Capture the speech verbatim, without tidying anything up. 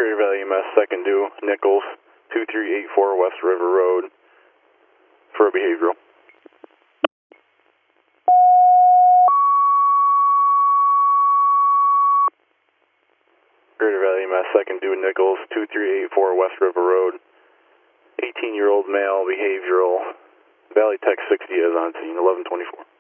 Greater Valley E M S, second due, Nichols, two three eight four West River Road, for a behavioral. Greater Valley E M S, second due, Nichols, two three eight four West River Road, eighteen year old male, behavioral, Valley Tech sixty is on scene, eleven twenty-four.